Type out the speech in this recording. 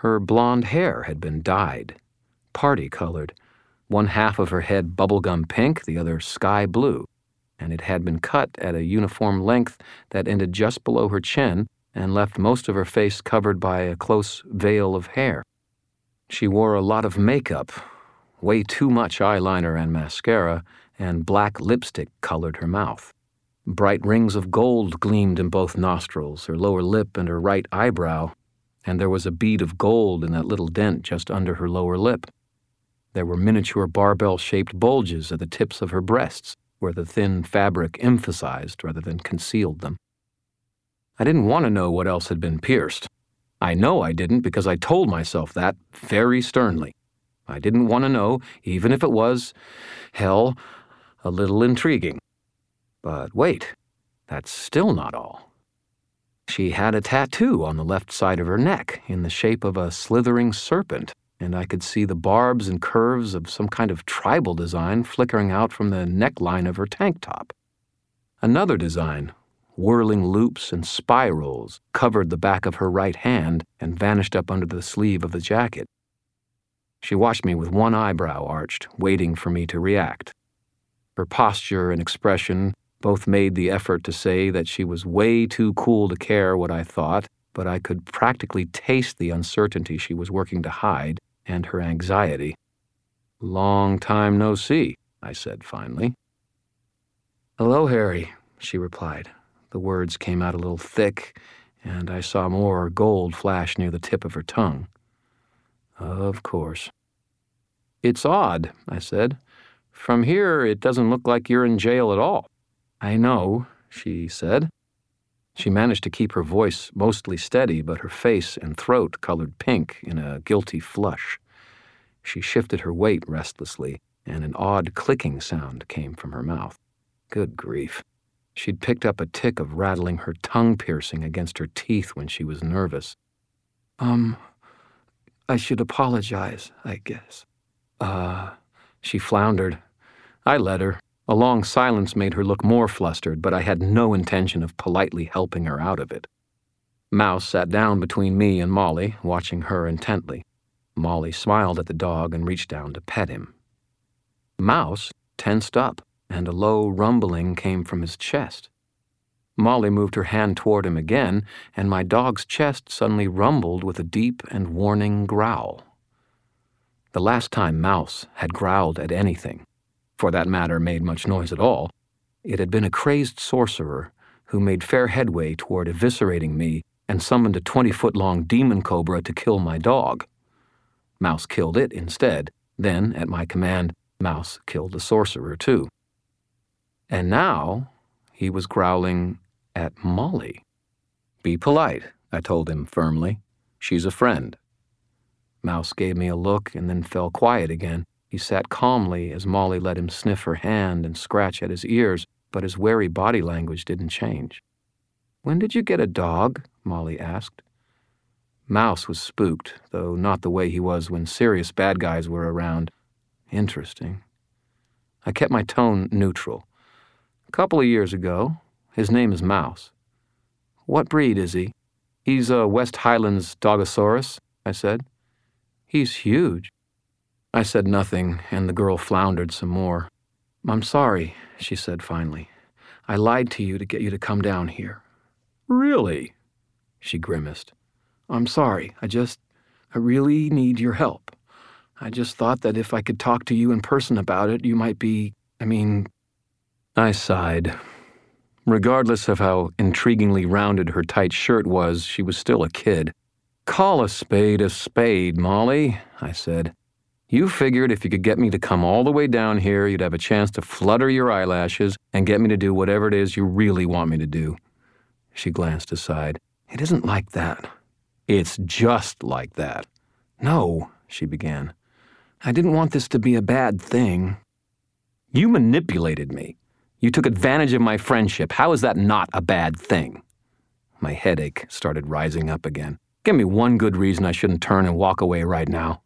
Her blonde hair had been dyed, party-colored, one half of her head bubblegum pink, the other sky blue, and it had been cut at a uniform length that ended just below her chin and left most of her face covered by a close veil of hair. She wore a lot of makeup, way too much eyeliner and mascara, and black lipstick colored her mouth. Bright rings of gold gleamed in both nostrils, her lower lip and her right eyebrow, and there was a bead of gold in that little dent just under her lower lip. There were miniature barbell-shaped bulges at the tips of her breasts, where the thin fabric emphasized rather than concealed them. I didn't want to know what else had been pierced. I know I didn't because I told myself that very sternly. I didn't want to know, even if it was, hell, a little intriguing. But wait, that's still not all. She had a tattoo on the left side of her neck in the shape of a slithering serpent, and I could see the barbs and curves of some kind of tribal design flickering out from the neckline of her tank top. Another design, whirling loops and spirals, covered the back of her right hand and vanished up under the sleeve of the jacket. She watched me with one eyebrow arched, waiting for me to react. Her posture and expression both made the effort to say that she was way too cool to care what I thought, but I could practically taste the uncertainty she was working to hide and her anxiety. "Long time no see," I said finally. "Hello, Harry," she replied. The words came out a little thick, and I saw more gold flash near the tip of her tongue. "Of course." "It's odd," I said. "From here, it doesn't look like you're in jail at all." "I know," she said. She managed to keep her voice mostly steady, but her face and throat colored pink in a guilty flush. She shifted her weight restlessly, and an odd clicking sound came from her mouth. Good grief. She'd picked up a tic of rattling her tongue piercing against her teeth when she was nervous. I should apologize, I guess." She floundered. I let her. A long silence made her look more flustered, but I had no intention of politely helping her out of it. Mouse sat down between me and Molly, watching her intently. Molly smiled at the dog and reached down to pet him. Mouse tensed up, and a low rumbling came from his chest. Molly moved her hand toward him again, and my dog's chest suddenly rumbled with a deep and warning growl. The last time Mouse had growled at anything, for that matter made much noise at all, it had been a crazed sorcerer who made fair headway toward eviscerating me and summoned a 20-foot-long demon cobra to kill my dog. Mouse killed it instead. Then, at my command, Mouse killed the sorcerer too. And now he was growling at Molly. "Be polite," I told him firmly. "She's a friend." Mouse gave me a look and then fell quiet again. He sat calmly as Molly let him sniff her hand and scratch at his ears, but his wary body language didn't change. "When did you get a dog?" Molly asked. Mouse was spooked, though not the way he was when serious bad guys were around. Interesting. I kept my tone neutral. "A couple of years ago. His name is Mouse." "What breed is he?" "He's a West Highlands Dogosaurus," I said. "He's huge." I said nothing, and the girl floundered some more. "I'm sorry," she said finally. "I lied to you to get you to come down here." "Really?" She grimaced. "I'm sorry. I really need your help. I just thought that if I could talk to you in person about it, you might be, I sighed. Regardless of how intriguingly rounded her tight shirt was, she was still a kid. "Call a spade, Molly," I said. "You figured if you could get me to come all the way down here, you'd have a chance to flutter your eyelashes and get me to do whatever it is you really want me to do." She glanced aside. "It isn't like that." "It's just like that." "No," she began. "I didn't want this to be a bad thing." "You manipulated me. You took advantage of my friendship. How is that not a bad thing?" My headache started rising up again. Give me one good reason I shouldn't turn and walk away right now.